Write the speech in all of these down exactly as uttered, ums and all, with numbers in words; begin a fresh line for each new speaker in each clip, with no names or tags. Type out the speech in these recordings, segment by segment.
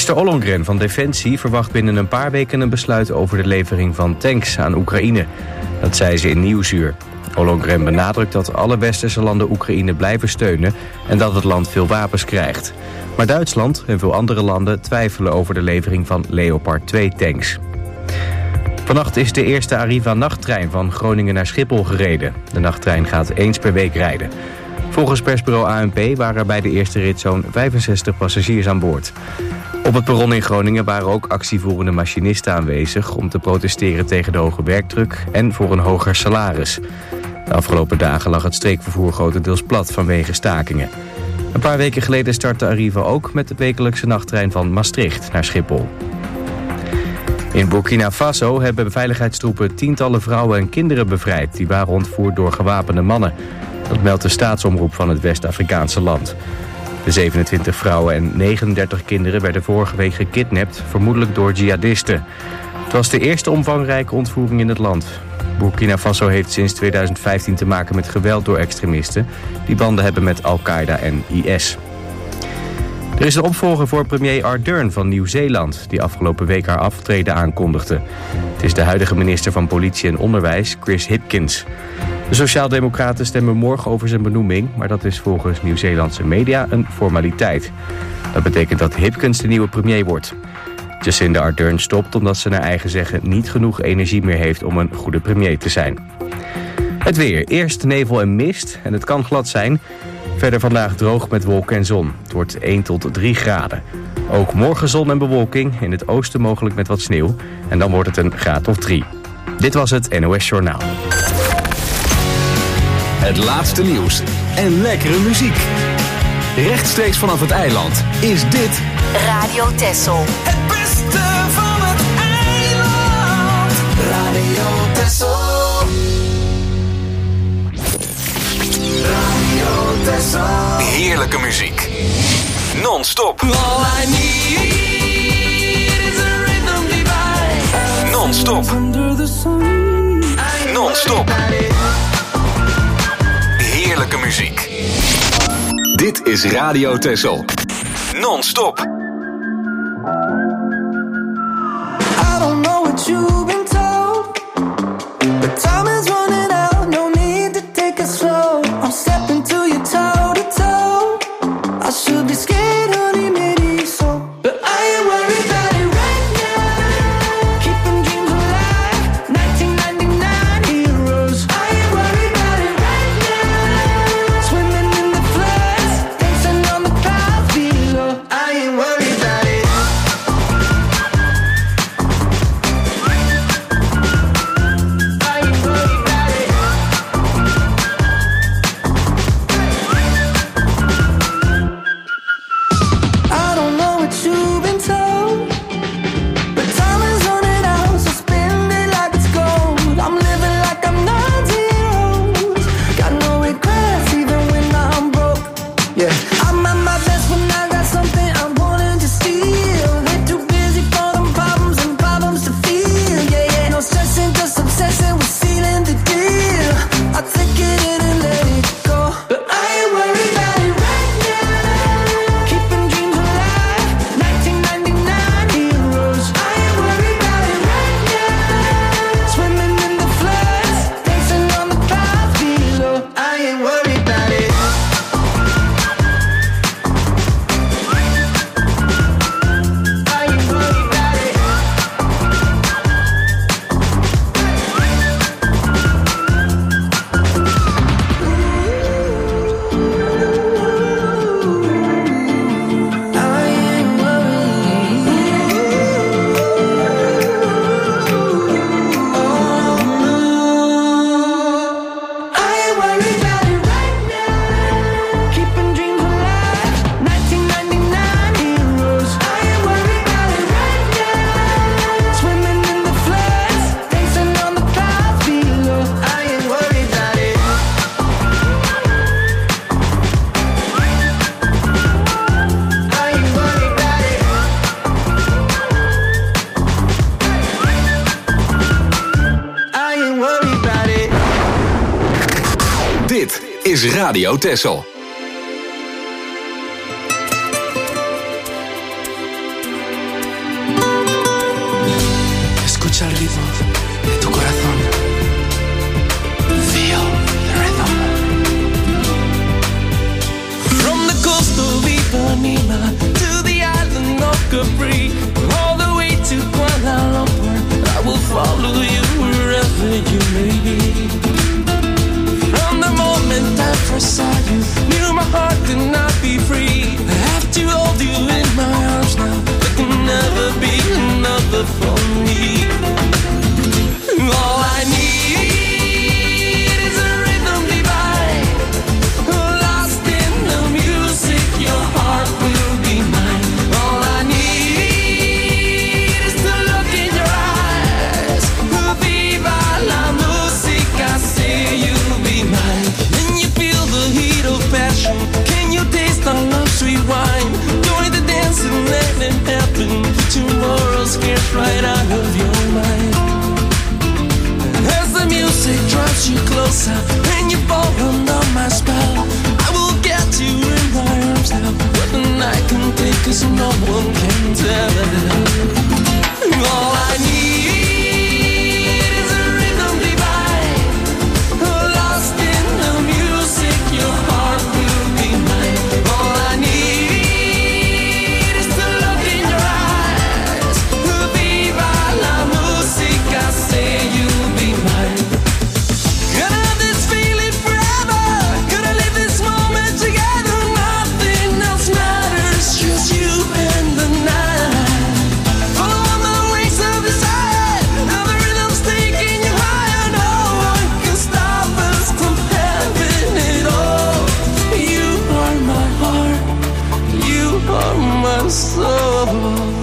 Minister Ollongren van Defensie verwacht binnen een paar weken een besluit over de levering van tanks aan Oekraïne. Dat zei ze in Nieuwsuur. Ollongren benadrukt dat alle westerse landen Oekraïne blijven steunen en dat het land veel wapens krijgt. Maar Duitsland en veel andere landen twijfelen over de levering van Leopard twee tanks. Vannacht is de eerste Arriva-nachttrein van Groningen naar Schiphol gereden. De nachttrein gaat eens per week rijden. Volgens persbureau A N P waren er bij de eerste rit zo'n vijfenzestig passagiers aan boord. Op het perron in Groningen waren ook actievoerende machinisten aanwezig om te protesteren tegen de hoge werkdruk en voor een hoger salaris. De afgelopen dagen lag het streekvervoer grotendeels plat vanwege stakingen. Een paar weken geleden startte Arriva ook met de wekelijkse nachttrein van Maastricht naar Schiphol. In Burkina Faso hebben beveiligheidstroepen tientallen vrouwen en kinderen bevrijd die waren ontvoerd door gewapende mannen. Dat meldt de staatsomroep van het West-Afrikaanse land. De zevenentwintig vrouwen en negenendertig kinderen werden vorige week gekidnapt, vermoedelijk door jihadisten. Het was de eerste omvangrijke ontvoering in het land. Burkina Faso heeft sinds tweeduizend vijftien te maken met geweld door extremisten die banden hebben met Al-Qaeda en I S. Er is een opvolger voor premier Ardern van Nieuw-Zeeland, die afgelopen week haar aftreden aankondigde. Het is de huidige minister van Politie en Onderwijs, Chris Hipkins. De Sociaaldemocraten stemmen morgen over zijn benoeming, maar dat is volgens Nieuw-Zeelandse media een formaliteit. Dat betekent dat Hipkins de nieuwe premier wordt. Jacinda Ardern stopt omdat ze naar eigen zeggen niet genoeg energie meer heeft om een goede premier te zijn. Het weer. Eerst nevel en mist en het kan glad zijn. Verder vandaag droog met wolken en zon. Het wordt één tot drie graden. Ook morgen zon en bewolking, in het oosten mogelijk met wat sneeuw. En dan wordt het een graad of drie. Dit was het N O S Journaal.
Het laatste nieuws en lekkere muziek. Rechtstreeks vanaf het eiland is dit
Radio Texel.
Het beste van het eiland. Radio Texel. Radio Texel.
heerlijke muziek. Non-stop.
All I need is a rhythm divine.
Non-stop.
Under the sun.
Non-stop. Heerlijke muziek. Dit is Radio Texel. Non-stop.
I don't know what you've been told, but time is running out. No need to take it slow. I'm stepping to you toe to toe. I should be scared, honey, maybe so, but I ain't worried about it right now. Keeping dreams alive, nineteen ninety-nine heroes. I ain't worried about it right now. Swimming in the floods, dancing on the clouds below. I ain't worried about it. I don't know what you've been told, but time is running out, so spend it like it's gold. I'm living like I'm nine zeros. Got no regrets even when I'm broke. Yeah, I'm at my best when I got something I wanted to steal. They're too busy for them problems and problems to feel. Yeah, yeah, no stressing, just obsessing with sealing the deal. I take it in and let it go, but I ain't worried about it right now. Keeping dreams alive, nineteen ninety-nine heroes. I ain't worried about it right now. Swimming in the floods, dancing on the clouds below. I ain't worried about it. I ain't worried about it. I ain't worried about it right now. Keeping dreams alive, nineteen ninety-nine heroes. I ain't worried about it right now. Swimming in the floods, dancing on the clouds below. I ain't worried about it. I ain't worried about it. I ain't worried about it.
Dit is Radio Texel.
escucha el ritmo de tu corazón. Feel the rhythm. From the coast of Ipanema to the island of Capri, all the way to Kuala Lumpur, I will follow you wherever you may be. From the moment I first saw you, knew my heart could not be free. I have to hold you in my arms now. There can never be another for me. All I need is a rhythm divine, lost in the music. Your heart will be mine. All I need is to look in your eyes. Viva la musica, say you'll be mine. Can you feel the heat of passion? Can you taste our love sweet wine? Join the dance and let it happen. Tomorrow scares right out of your mind. As the music drives you closer and you fall under my spell, I will get you in my arms now. What the night can take, 'cause no one can tell. All I need is a rhythm divine, lost in the music. Your heart will be mine. All I need is to look in your eyes. Viva la musica, say you'll be mine. Gonna have this feeling forever. Gonna live this moment together. Nothing else matters, just you and the night. Follow on the wings of desire. Now the rhythm's taking you higher. No one can stop us from having it all. You are my heart. You are my soul.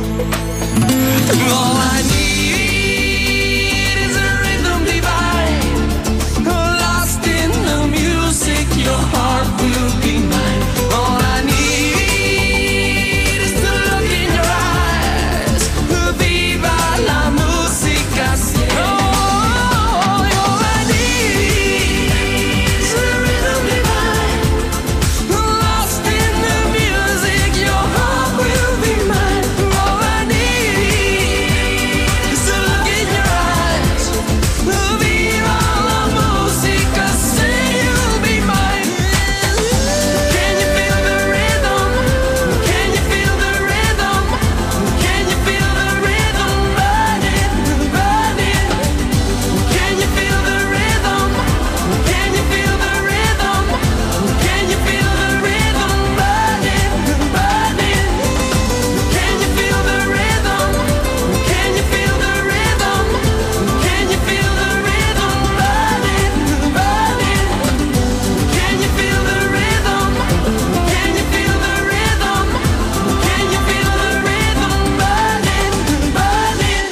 All I need is a rhythm divine, lost in the music. Your heart will be mine. All I need is to look in your eyes. Viva la musica. Oh, all I need is a rhythm divine, lost in the music. Your heart will be mine. All I need is to look in your eyes. Viva la musica, say you'll be mine. Can you feel the rhythm? Can you feel the rhythm? Can you feel the rhythm burning, burning? Can you feel the rhythm? Can you feel the rhythm? Can you feel the rhythm burning, burning? Can you feel the rhythm? Can you feel the rhythm? Can you feel the rhythm burning, burning? Can you feel the rhythm? Can you feel the rhythm? Can you feel the rhythm burning, burning?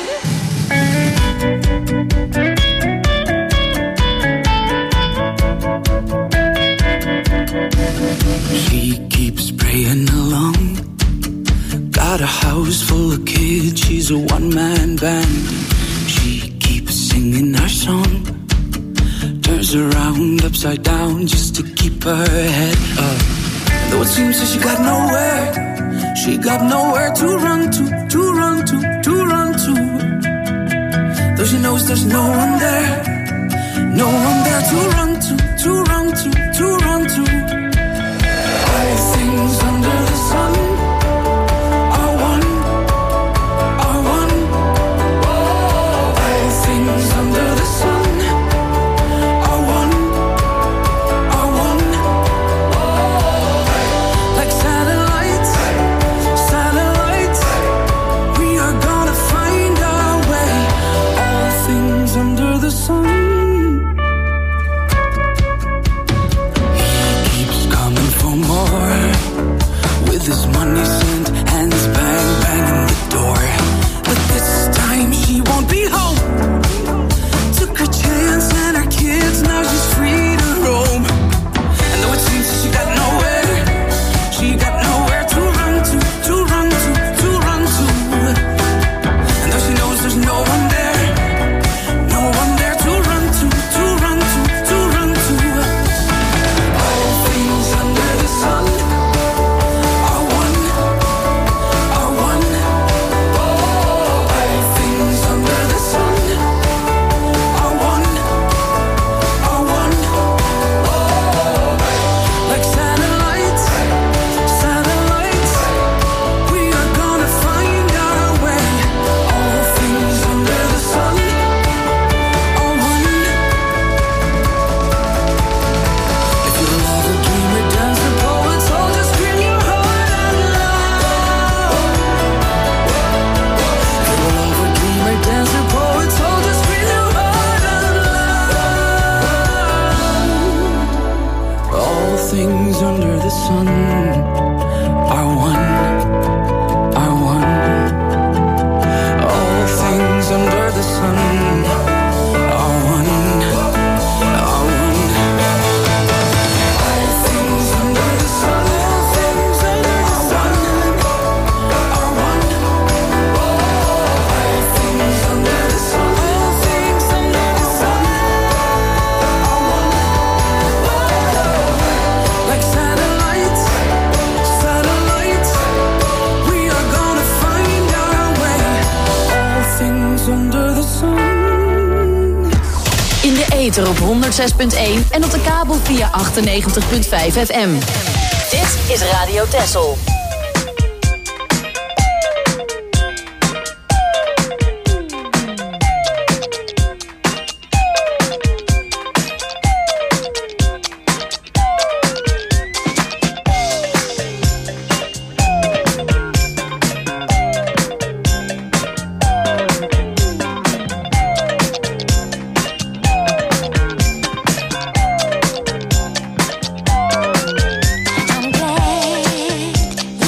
She keeps praying along. Got a house full of kids, she's a one-man band. She keeps singing our song. Turns around upside down just to keep her head up. Though it seems that she got nowhere, she got nowhere to run to, to run to, to run to. Though she knows there's no one there, no one there to run to, to run to, to run to. All things under the sun are one, are one. All things under the sun are one, are one. Like satellites, satellites, we are gonna find our way. All things under the sun. He keeps coming for more with his mind.
ether op honderd zes punt één en op de kabel via achtennegentig komma vijf F M. Dit is Radio Texel.
I'm glad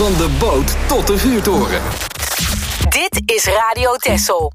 Van de boot tot de vuurtoren.
Dit is Radio Texel.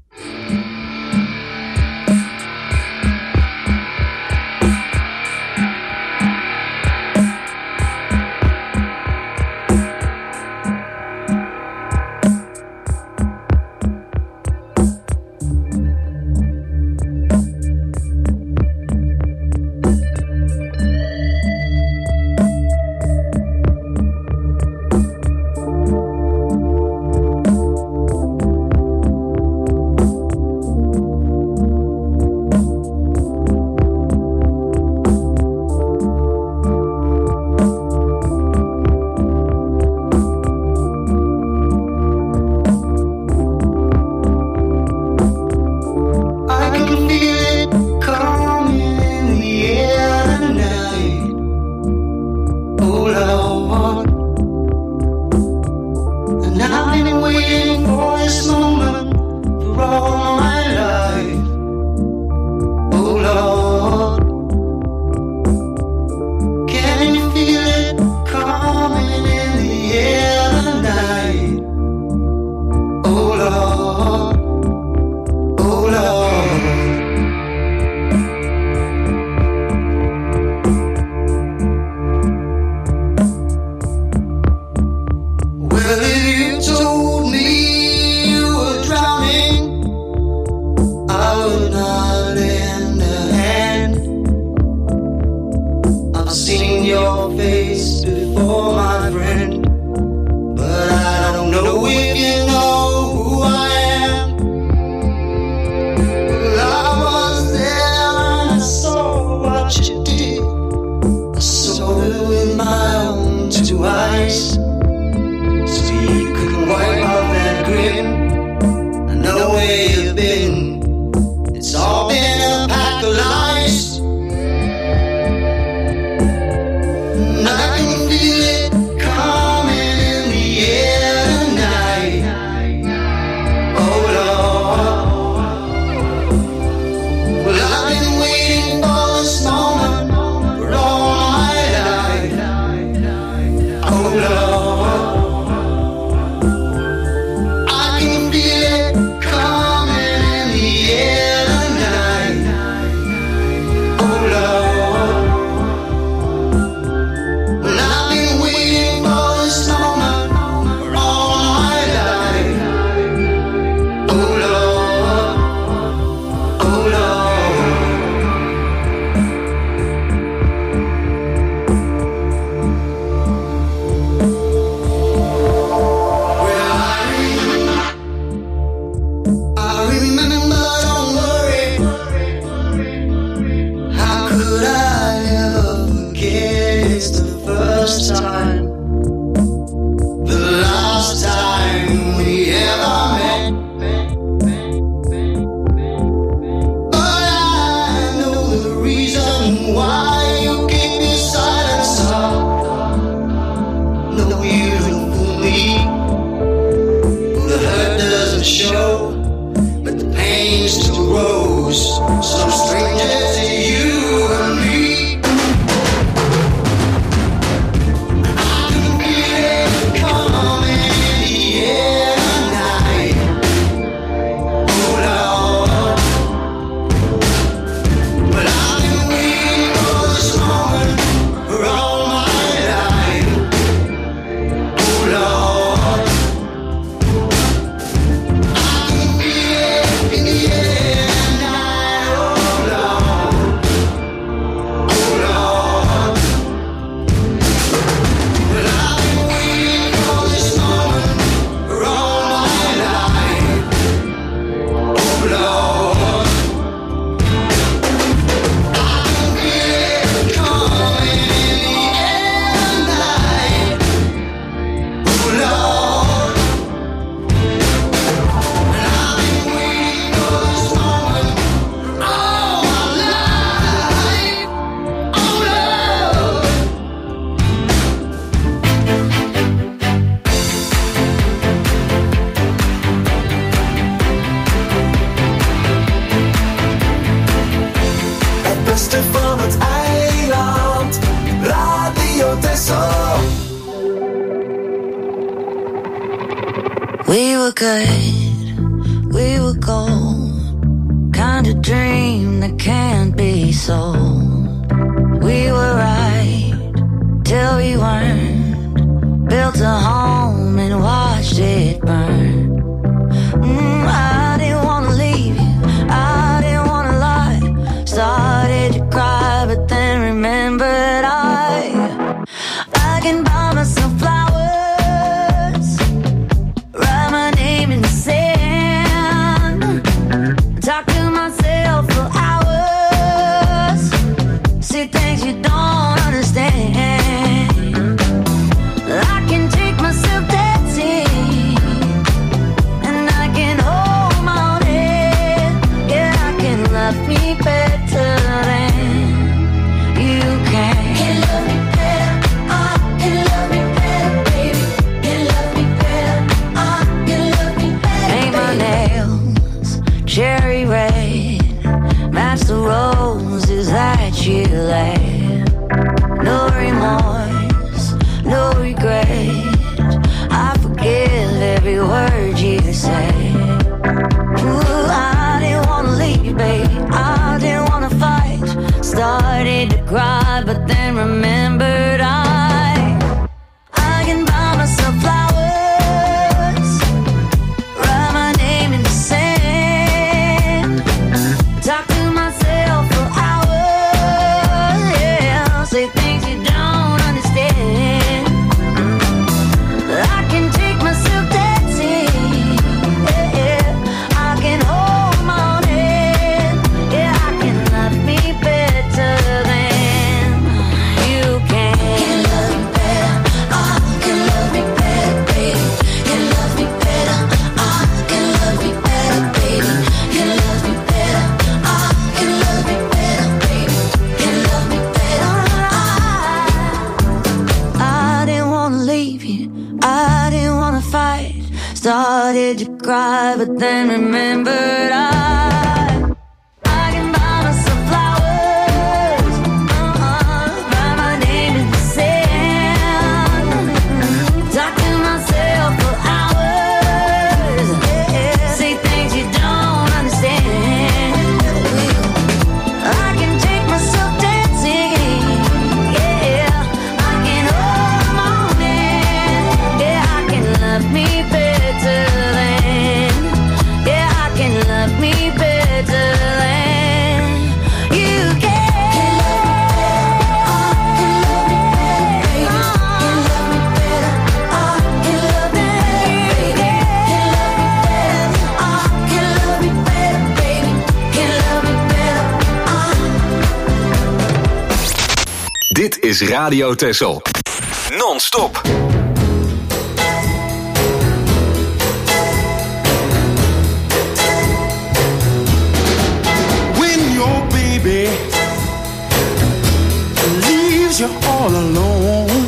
In the end, I, oh Lord.
We were good, we were gold, kind of dream that can't be sold. We were right till we weren't, built a home and watched it burn. Mm, I didn't wanna leave you, I didn't wanna lie. Started to cry, but then remembered I I can buy myself flowers, write my name in the sand, talk to myself for hours, see things you don't understand. I can take myself dancing, and I can hold my own head. Yeah, I can love me better than you can. Can love me better, I can love me better, baby. Can love me better, I can love me better. Paint my nails cherry red, match the roses that you laid. No remorse, no regret, I forgive every word you say. Ooh, I didn't wanna leave, babe, I didn't wanna fight. Started to cry, but then remembered I I can buy myself flowers, write my name in the sand, talk to myself for hours, yeah, say things you don't understand. I can take myself dancing, yeah, yeah. I can hold my own head, yeah, I can love me better than you can. Can love me better, I can love me better, baby. Can love me better, I can love me better, baby. Can love me better, I can love me better, baby. Can love me better, I I didn't wanna leave you, I didn't wanna fight. Started to cry, but then remembered I I can buy myself flowers, uh-uh, write my name in the sand, talk to myself for hours, yeah, say things you don't understand. I can take myself dancing, yeah, I can hold my own hand, yeah, I can love me better than, yeah, I can love me better than you can. Can love me better, I can love me better, baby. Can love me better, I can love me better, baby. Can love me better, baby.
Dit is Radio Texel. Non-stop.
When your baby leaves you all alone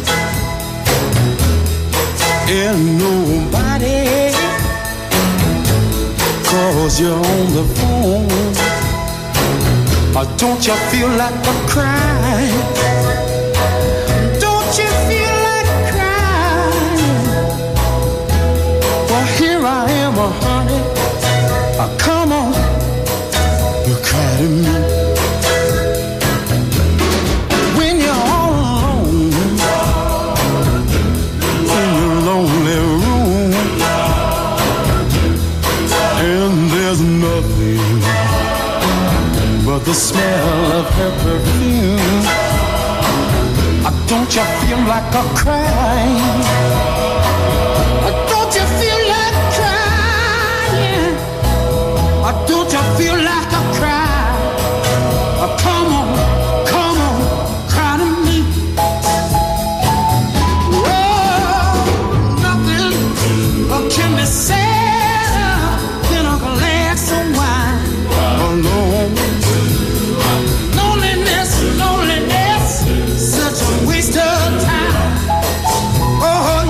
and nobody calls you on the phone, or don't you feel like a crying? Don't you feel like crying? Well, here I am, oh, honey. Oh, come on, you cry to me. When you're all alone in your lonely room, and there's nothing but the smell of her perfume, uh, don't you feel like a crying? Uh, Don't you feel like crying? Uh, Don't you feel like a cry? Uh, Come on, come on, cry to me. Oh, nothing uh, can be said in a glass of wine alone. Loneliness, loneliness, such a waste of time. Oh,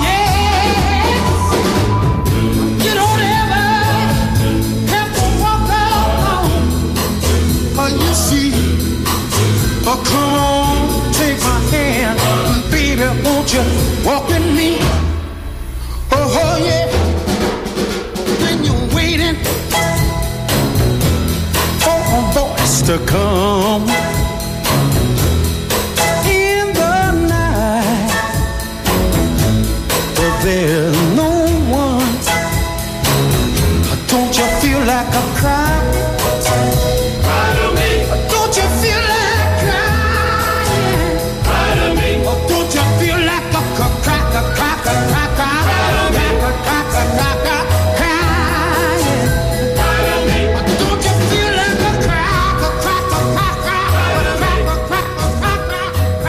to come in the night, but there's no one. Don't you feel like a cry? Cry to me. Don't you feel like crying? Cry to me. Don't you feel like a crack, a crack, a crack, a crack, a crack, a crack, a crying? Cry to me. Don't you feel like a crack, a crack, a crack, a crack, a crack, a crack, a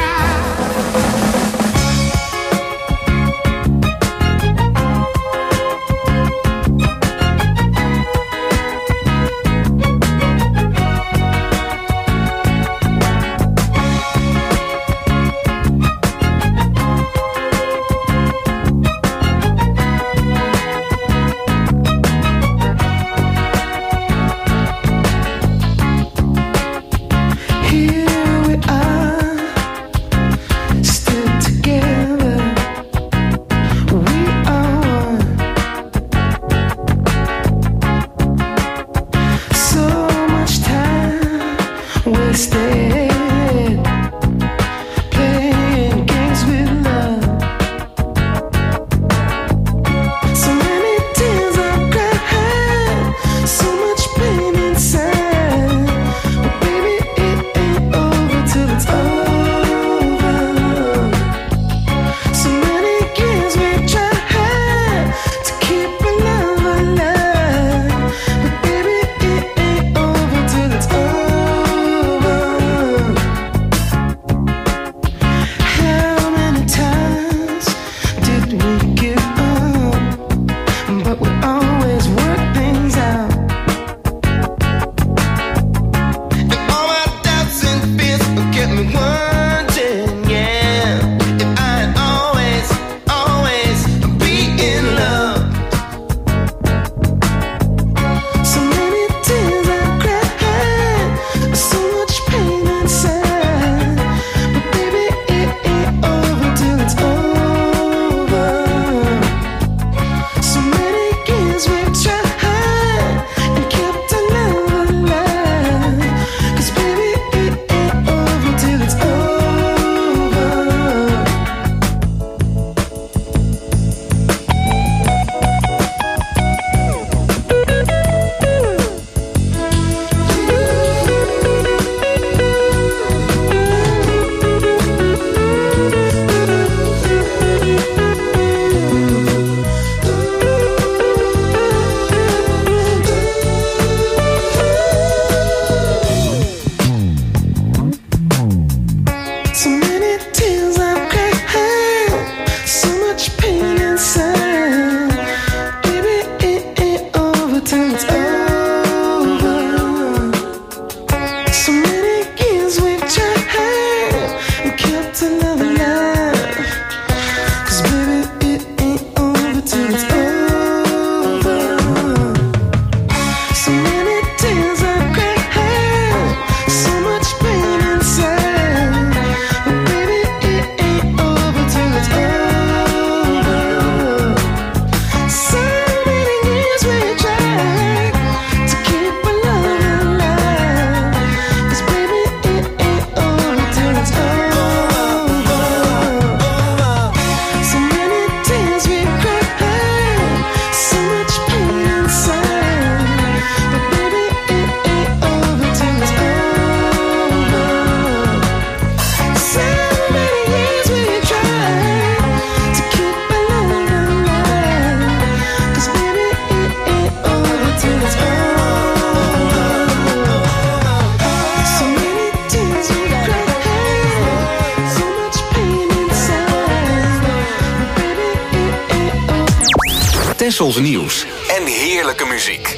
Tessels nieuws en heerlijke muziek.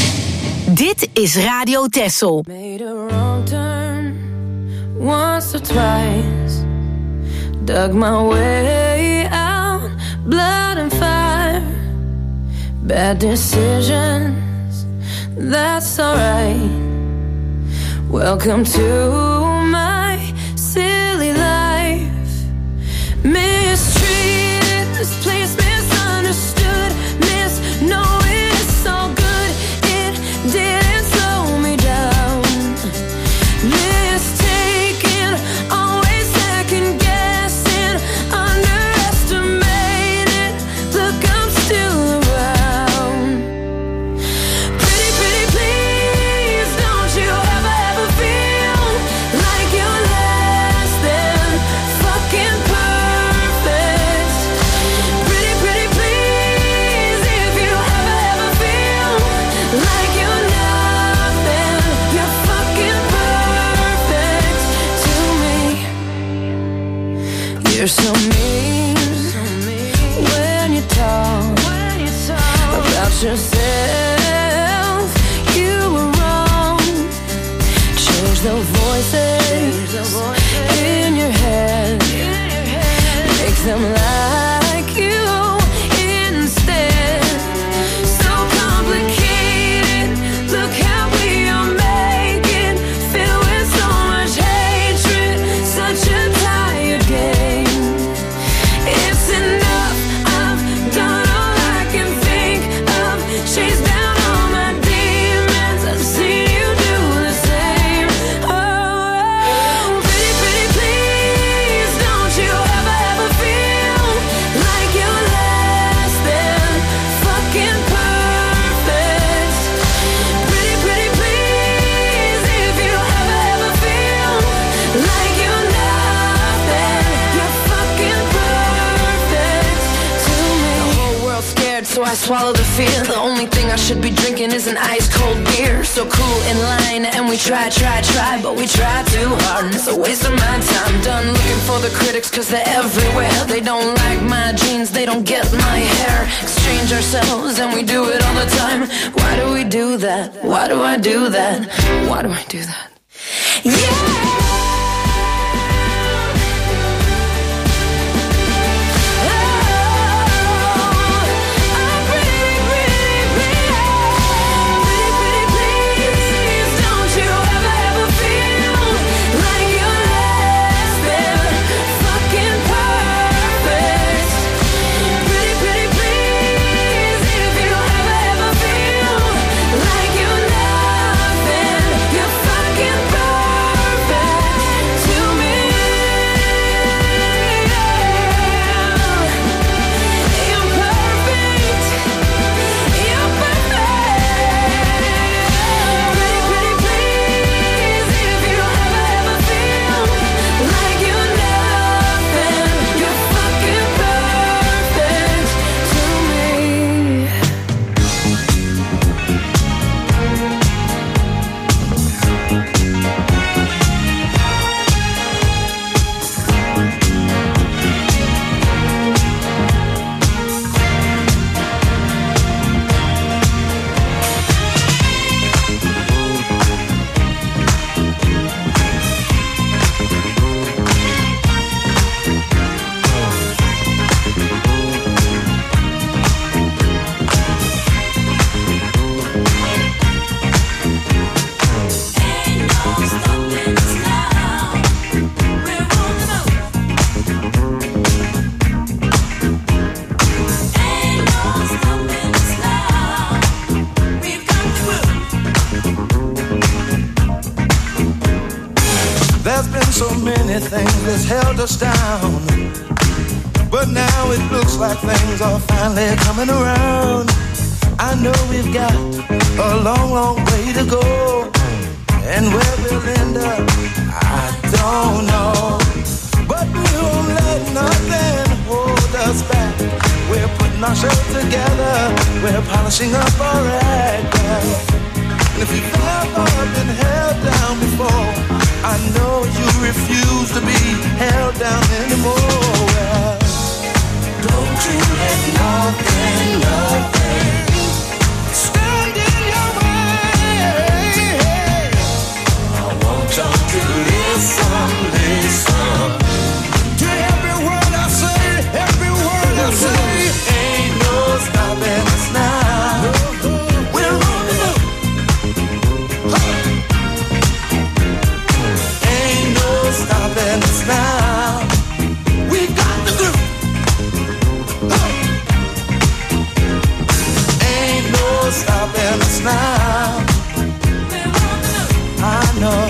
Dit is Radio Tessel.
Made a wrong turn once or twice. Dug my way out, blood and fire. Bad decisions, that's alright. Welcome to my silly life. Mistreated, this place misunderstood. Miss knowing it's all good. It didn't slow me down. yourself. You were wrong. Change the voices in your head. Make them like you instead. So complicated. Look how we are making. Filled with so much hatred. Such a tired game. It's enough. I've done all I can think of. Chase down all my demons. I've seen you do the same. Oh, pretty, pretty, please, don't you ever, ever feel like you're less than fucking perfect. Pretty, pretty, please, if you ever, ever feel like you're nothing, you're fucking perfect to me. The whole world's scared, so I swallow the fear. The only thing I should be drinking is an ice cold beer. So cool in line, and we try, try, try, but we try too hard, and it's a waste of my time. Done looking for the critics, cause they're everywhere. They don't like my jeans, they don't get my hair. Exchange ourselves, and we do it all the time. Why do we do that? Why do I do that? Why do I do that? Yeah!
Things that's held us down, but now it looks like things are finally coming around. I know we've got a long, long way to go, and where we'll end up, I don't know. But we won't let nothing hold us back. We're putting our show together, we're polishing up our act. And if you've ever been held down before, I know you refuse to be held down anymore. Well, don't you let nothing, nothing stand in your way. I want y'all to listen, listen to every word I say, every word I say. Ain't no stopping us now. We're on the move. Stopping us now. We got the groove. Hey. Ain't no stopping us now. I know,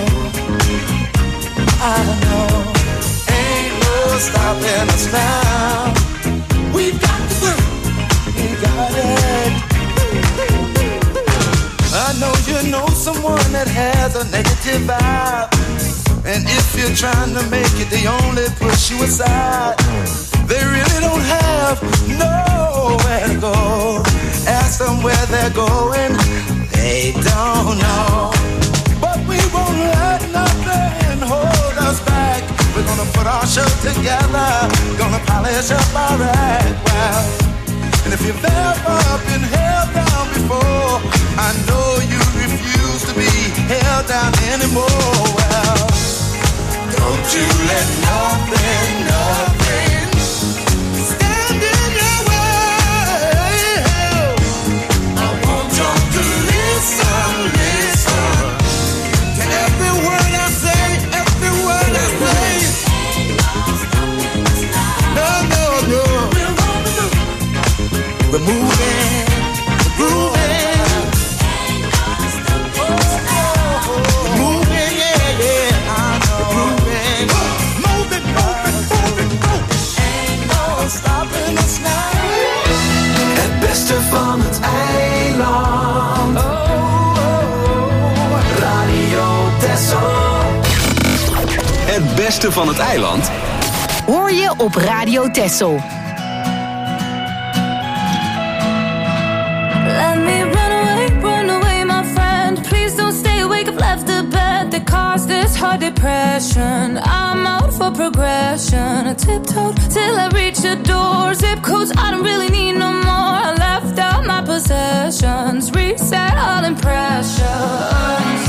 I know. Ain't no stopping us now. We got the groove. We got it. I know you know someone that has a negative vibe. And if you're trying to make it, they only push you aside. They really don't have nowhere to go. Ask them where they're going, they don't know. But we won't let nothing hold us back. We're gonna put our show together, gonna polish up our act. Well, and if you've ever been held down I know you refuse to be held down anymore. Well, don't you let nothing, nothing stand in your way. I want you to listen, listen to every word I say, every word I say. No, no, no. We're moving, we're grooving. Moving, yeah, yeah. I know. Moving, moving, moving, moving, moving. Ain't no stopping us now.
Het beste van het eiland. Oh, oh, oh. Radio Texel. Het beste van het eiland
hoor je op Radio Texel.
Let me run away, run away, my friend. Please don't stay awake, I've left the bed that caused this hard depression. I'm out for progression. I tiptoed till I reached the door. Zip codes I don't really need no more. I left out my possessions. Reset all impressions.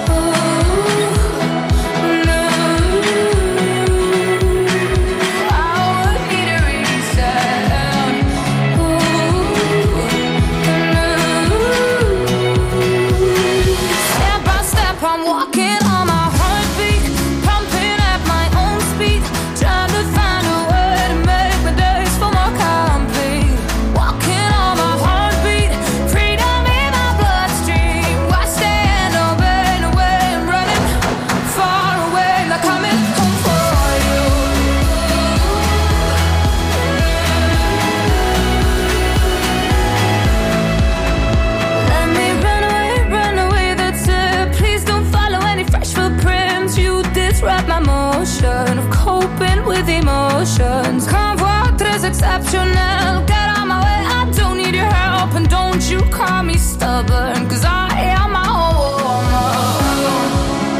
Emotions. Convoy tres exceptional. Get on my way, I don't need your help. And don't you call me stubborn, cause I am my own woman.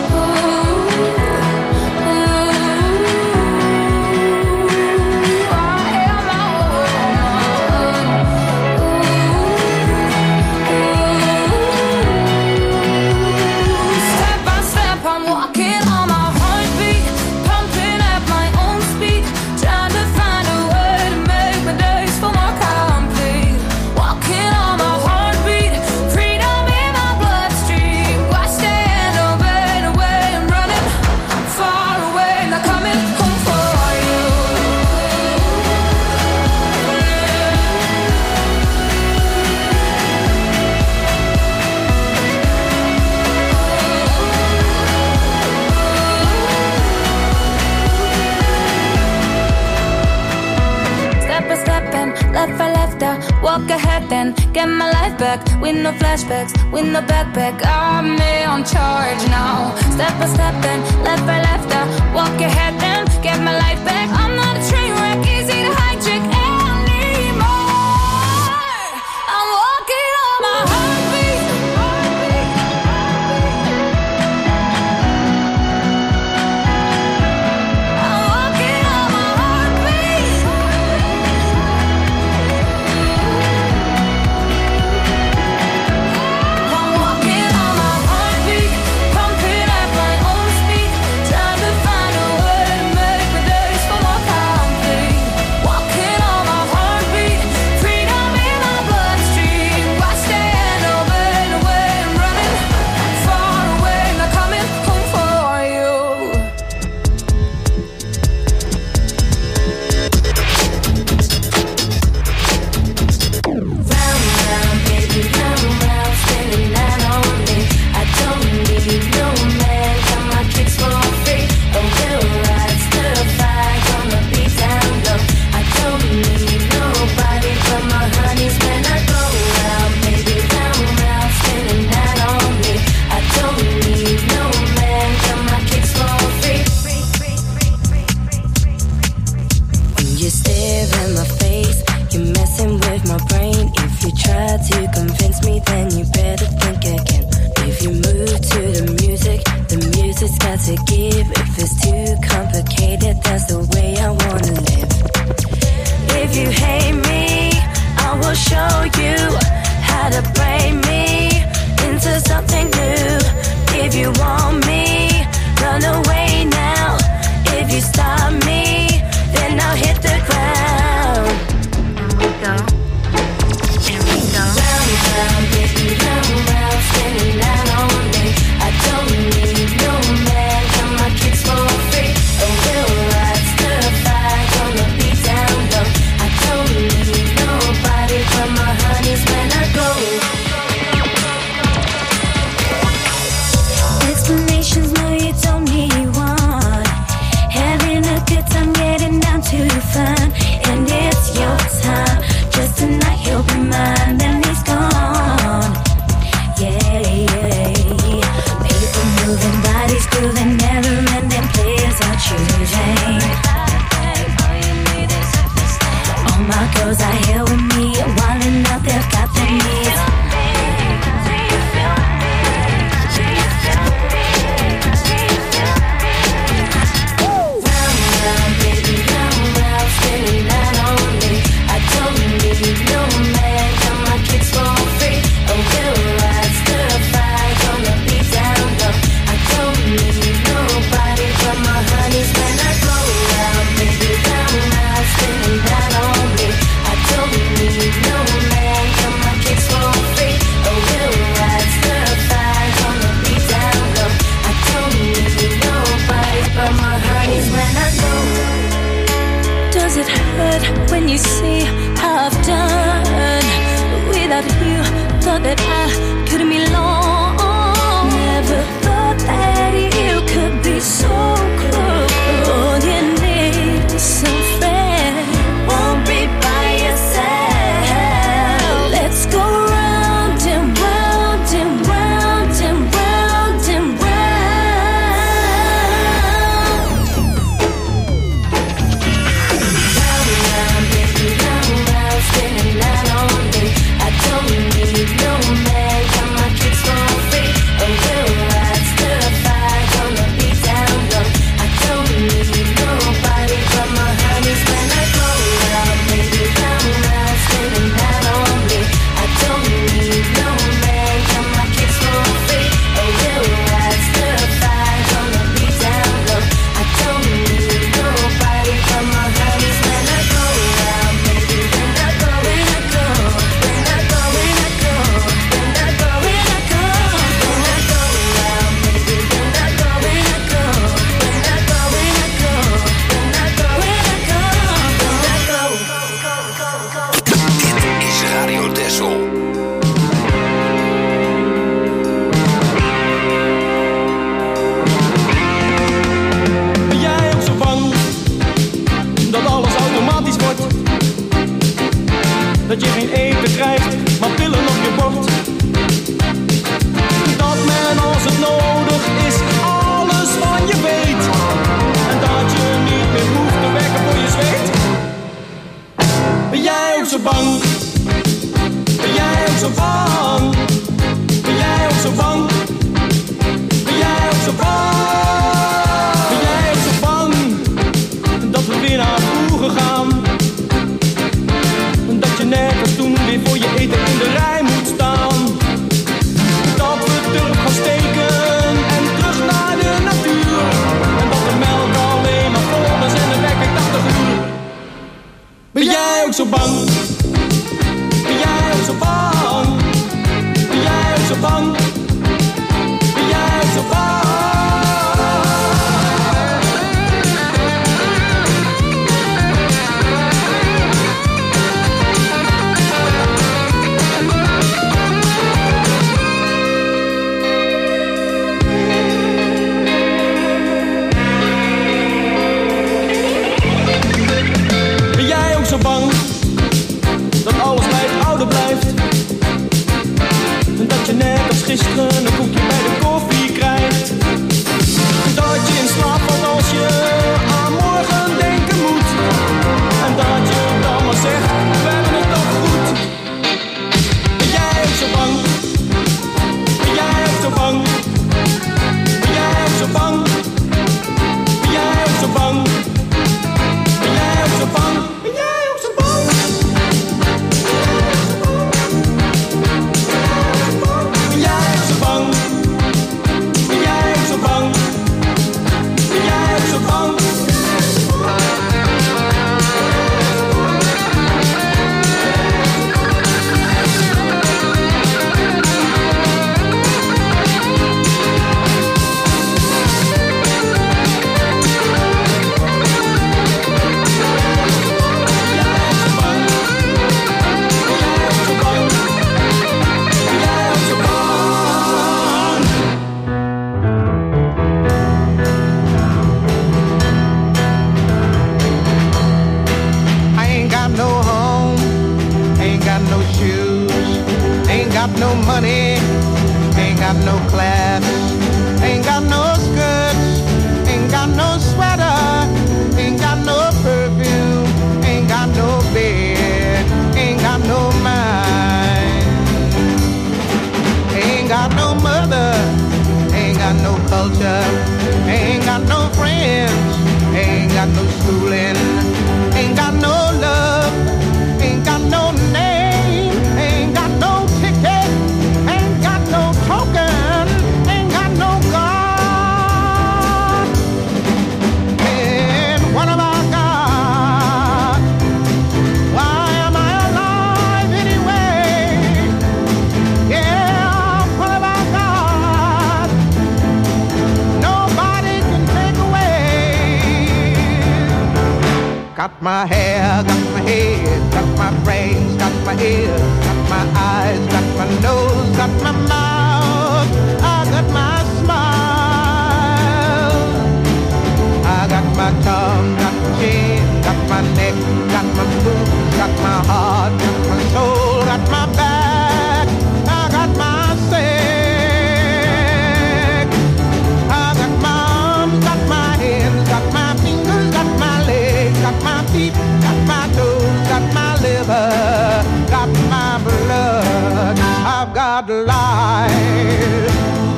Step by step, I'm walking on my heartbeat. Pumping at my own speed. Trying to find a way to make my days feel more complete. Walking on my heartbeat. Freedom in my bloodstream. Why stand away and away and running far away? Not coming home for you. Step by step and left by left, I walk ahead then get my life back with no flashbacks, with no backpack. I'm me on charge now. Step by step and left by left, I walk ahead then get my life back. I'm not a train wreck, easy to hijack anymore. I'm walking on my heartbeat. I'm walking on my heartbeat. I'm walking on my heartbeat, pumping at my own speed, trying to find a way to make my days feel more complete. Walking on my heartbeat, freedom in my bloodstream. Why stand away and away and running far away, not coming home for you. Round, round, baby, round, round, spinning that on me. I don't need no man, got my kicks for free. Oh, we'll ride, still fight, gonna be down low. I don't need nobody but my honeys when I go round, baby, round, round, spinning that on me. I don't need no man, got my kicks for free. When you stare in my face, you're messing with my brain. If you try to convince me, then you better think again. If you move to the music, the music's got to give. If it's too complicated, that's the way I wanna live. If you hate me, I will show you how to blame me. into something new. If you want me, run away now. If you stop me, then I'll hit the ground. Here we go. Here we go. Round, round, baby, round, round, spinning out on me. I don't need no man, got my kicks for free. Oh, we'll ride, stir fry, gonna be down low. I don't need nobody but my honeys when I go. Explanations, no, you don't need one. Having a good time, getting down to fun. And it's your time, just tonight you'll be mine. Then he's gone, yeah, yeah. People moving, bodies grooving, never-ending players are choosing. All my girls are here with me, wilding out, they've got their needs. When you see how I've done without you, thought that I couldn't be long. Never thought that you could be so close. All you need is some friend, won't be by your side. Let's go round and round and round and round and round. Spinning out on me. I don't need no man, got my kicks for free. Oh, we'll ride, stir fry, gonna be down low. I don't need nobody but my honeys when I go round, baby, round, round, spinning out on me. I don't need no man, got my kicks for free. Oh, we'll ride, stir fry, gonna be down low. I don't need nobody but my honeys when I go round, baby, when I go.
Dat je geen eten krijgt, maar pillen op je bord. Dat men als het nodig is, alles van je weet. En dat je niet meer hoeft te werken voor je zweet. Ben jij ook zo bang? Ben jij ook zo bang? Ben jij ook zo bang? Ben jij ook zo bang? Ben jij ook zo bang? Dat we weer naar vroeger gaan. Dat je net als toen weer voor je eten in de rij moet staan. Dat we terug gaan steken en terug naar de natuur. En dat de melk alleen maar vol is en de wekker tachtig uur. Ben jij ook zo bang? Ben jij ook zo bang? Ben jij ook zo bang? Ben jij ook zo bang? Zo bang dat alles bij het oude blijft. En dat je net als gisteren een koekje bij de koffie krijgt. Dat je in slaap valt als je aan morgen denken moet. En dat je dan maar zegt, we hebben het toch goed. Ben jij ook zo bang? Ben jij ook zo bang? Ben jij ook zo bang? Ben jij ook zo bang? Ben jij ook zo bang? Ben jij Ben jij ook zo
got no money, ain't got no class, ain't got no skirts, ain't got no sweater, ain't got no perfume, ain't got no bed, ain't got no mind, ain't got no mother, ain't got no culture, ain't got no friends, ain't got no schooling, ain't got no love, ain't got no name, ain't got no ticket, ain't got no token, ain't got no God. And what have I got? Why am I alive anyway? Yeah, what have I got? Nobody can take away. Got my hair, got my head, got my brains, got my ears, got my eyes, got my nose, got my mouth, I got my smile. I got my tongue, got my chin, got my neck, got my boobs, got my heart, got my soul, got my back, I got my sex. I got my arms, got my hands, got my fingers, got my legs, got my feet, got my toes, got my liver, got my blood, I've got life,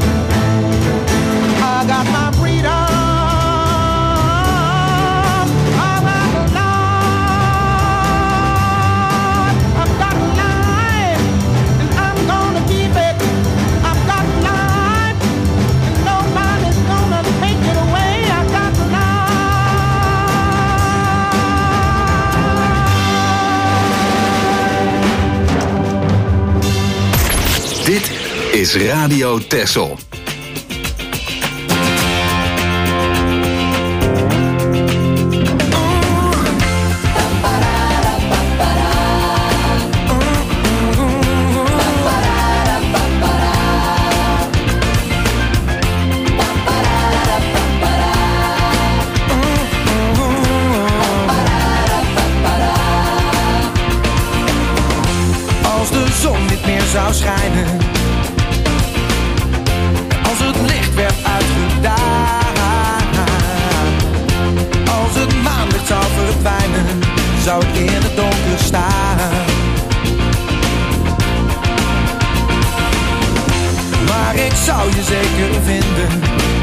I got my freedom, I've got life, I've got life, and I'm gonna keep it, I've got life, and nobody's gonna take it away, I've got
Dit is Radio Texel.
Als de zon niet meer zou schijnen, als het licht werd uitgedaan, als het maanlicht zou verdwijnen, zou ik in het donker staan. Maar ik zou je zeker vinden,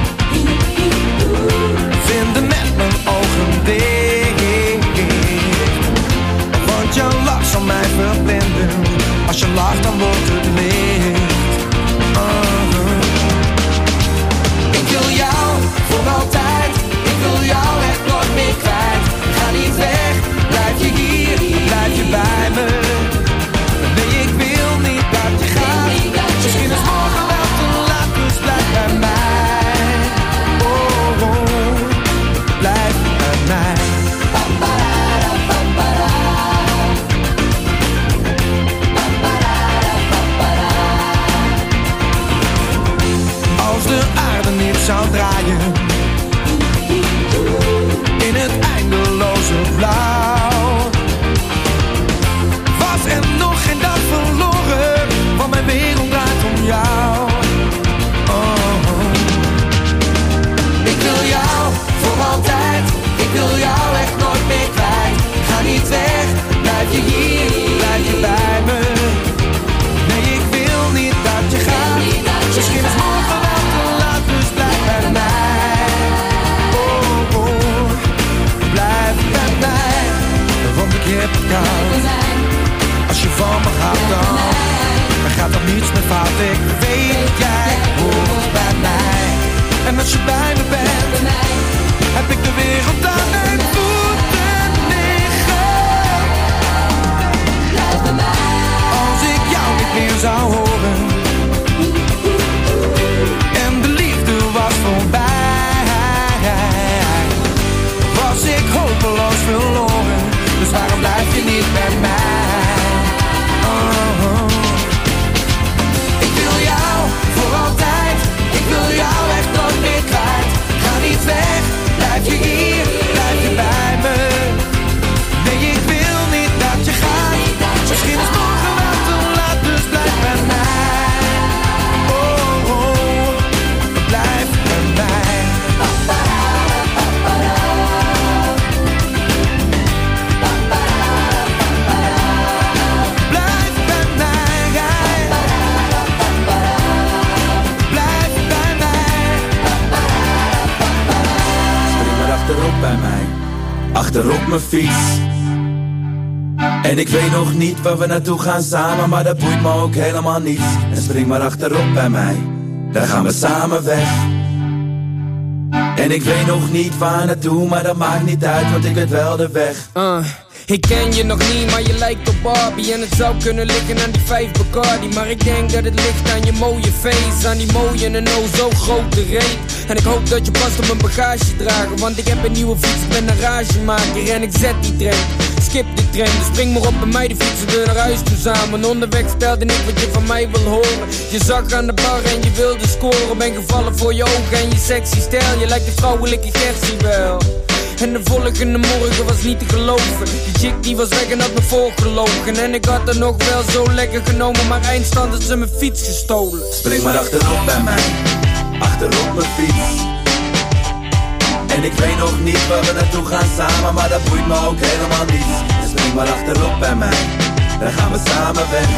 vinden met mijn ogen dicht, want je lach zal mij verblinden. Als je lacht dan wordt het licht. uh-huh. Ik wil jou voor altijd, ik wil jou echt nooit meer kwijt. Ga niet weg, blijf je hier, blijf je bij me. Nee, ik wil niet dat je gaat, misschien is morgen wel te laat, dus blijf bij mij. Oh, oh, blijf bij mij. Als de aarde niet zou draaien in het eindeloze blauw, was er nog geen dag verloren, want mijn wereld draait om jou. Oh. Ik wil jou voor altijd, ik wil jou echt nooit meer kwijt. Ga niet weg, blijf je hier, blijf je bij me. Nee, ik wil niet dat je gaat, misschien is morgen wel te laat, dus blijf bij mij. Oh, oh, blijf bij mij, want ik heb jou. Als je van me gaat dan, dan gaat er niets meer fout. Ik weet, jij hoort bij mij. En als je bij me bent, heb ik de wereld aan mijn voeten liggen. Als ik jou niet meer zou horen en de liefde was voorbij, was ik hopeloos verloren. Dus waarom blijf je niet bij mij? Oh. Ik wil jou voor altijd, ik wil jou echt nooit meer kwijt. Ga niet weg, blijf je hier, blijf je bij me. Nee, ik wil niet dat je gaat, misschien is morgen wel te laat, dus blijf bij mij. achterop mijn fiets. En ik weet nog niet waar we naartoe gaan samen, maar dat boeit me ook helemaal niet. En spring maar achterop bij mij, dan gaan we samen weg. En ik weet nog niet waar naartoe, maar dat maakt niet uit, want ik weet wel de weg.
Uh. Ik ken je nog niet, maar je lijkt op Barbie. En het zou kunnen liggen aan die vijf Bacardi. Maar ik denk dat het ligt aan je mooie face, aan die mooie en oh zo grote reet. En ik hoop dat je past op mijn bagage dragen, want ik heb een nieuwe fiets, ik ben een ragemaker. En ik zet die train, skip die train. Dus spring maar op bij mij, de fietsen we naar huis toe samen. Onderweg vertelde ik wat je van mij wil horen. Je zag aan de bar en je wilde scoren. Ben gevallen voor je ogen en je sexy stijl. Je lijkt een vrouwelijke Gertie wel. En de volgende morgen was niet te geloven. Die chick die was weg en had me voorgelogen. En ik had er nog wel zo lekker genomen, maar eindstand had ze mijn fiets gestolen.
Spring maar achterop bij mij, achterop mijn fiets. En ik weet nog niet waar we naartoe gaan samen, maar dat boeit me ook helemaal niet. En spring maar achterop bij mij, dan gaan we samen weg.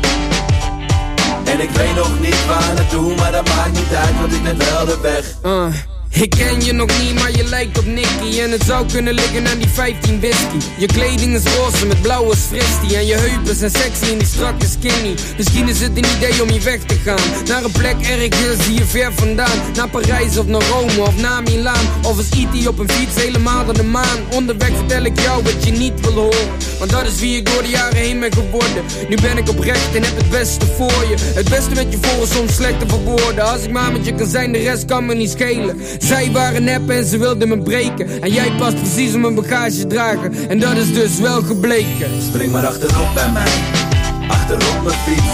En ik weet nog niet waar naartoe, maar dat maakt niet uit, want ik weet wel de weg.
Uh. Ik ken je nog niet, maar je lijkt op Nicky. En het zou kunnen liggen aan die vijftien whisky. Je kleding is roze met blauwe fristie. En je heupen zijn sexy en die strakke skinny. Misschien is het een idee om hier weg te gaan. Naar een plek ergens hier ver vandaan. Naar Parijs of naar Rome of naar Milaan. Of als E T op een fiets helemaal naar de maan. Onderweg vertel ik jou wat je niet wil horen. Want dat is wie ik door de jaren heen ben geworden. Nu ben ik oprecht en heb het beste voor je. Het beste met je voor is soms slecht te verwoorden. Als ik maar met je kan zijn, de rest kan me niet schelen. Zij waren nep en ze wilden me breken. En jij past precies op mijn bagage dragen. En dat is dus wel gebleken.
Spring maar achterop bij mij, achterop mijn fiets.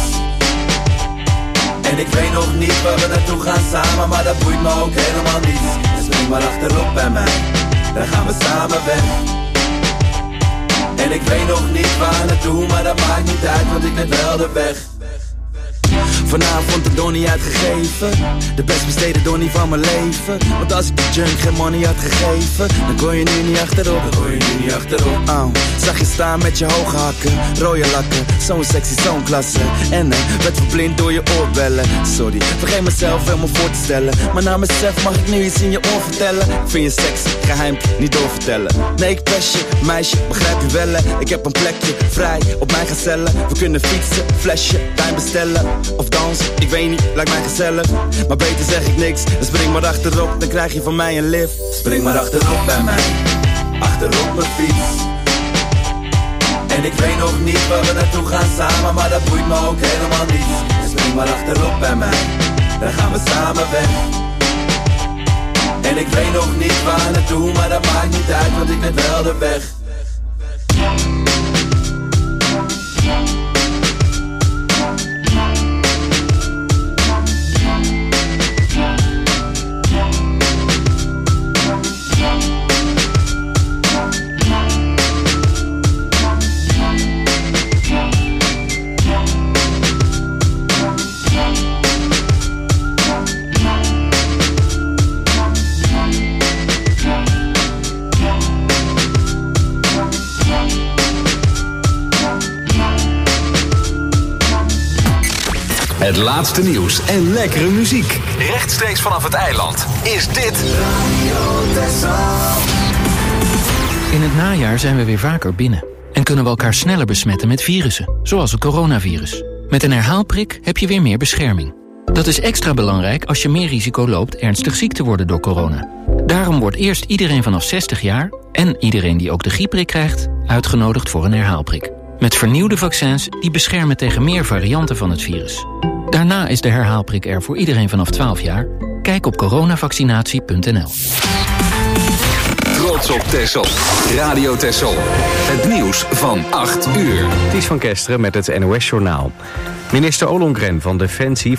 En ik weet nog niet waar we naartoe gaan samen, maar dat boeit me ook helemaal niet. En spring maar achterop bij mij, dan gaan we samen weg. En ik weet nog niet waar naartoe, maar dat maakt niet uit, want ik weet wel de weg. Vanavond de donnie uitgegeven, de best besteden donnie van mijn leven. Want als ik de junk geen money had gegeven, dan kon je nu niet achterop. Dan kon je nu niet achterop. Oh, zag je staan met je hoge hakken, rode lakken, zo'n sexy, zo'n klasse. En eh, werd verblind door je oorbellen. Sorry, vergeet mezelf helemaal voor te stellen. Maar na mezelf mag ik nu iets in je oor vertellen. Ik vind je sexy, geheim, niet doorvertellen. Nee, ik pest je, meisje, begrijp je wel. Ik heb een plekje vrij op mijn gezellen. We kunnen fietsen, flesje, wijn bestellen. Of dans, ik weet niet, lijkt mij gezellig. Maar beter zeg ik niks, dan spring maar achterop, dan krijg je van mij een lift. Spring maar achterop bij mij, achterop mijn fiets. En ik weet nog niet waar we naartoe gaan samen, maar dat boeit me ook helemaal niet. Dus spring maar achterop bij mij, dan gaan we samen weg. En ik weet nog niet waar naartoe, maar dat maakt niet uit, want ik weet wel de weg.
Het laatste nieuws en lekkere muziek. Rechtstreeks vanaf het eiland is dit Radio Texel.
In het najaar zijn we weer vaker binnen. En kunnen we elkaar sneller besmetten met virussen. Zoals het coronavirus. Met een herhaalprik heb je weer meer bescherming. Dat is extra belangrijk als je meer risico loopt ernstig ziek te worden door corona. Daarom wordt eerst iedereen vanaf zestig jaar... en iedereen die ook de griepprik krijgt... uitgenodigd voor een herhaalprik. Met vernieuwde vaccins die beschermen tegen meer varianten van het virus. Daarna is de herhaalprik er voor iedereen vanaf twaalf jaar. Kijk op coronavaccinatie punt n l.
Trots op Texel. Radio Texel. Het nieuws van acht uur.
Ties van Kesteren met het N O S-journaal. Minister Ollongren van Defensie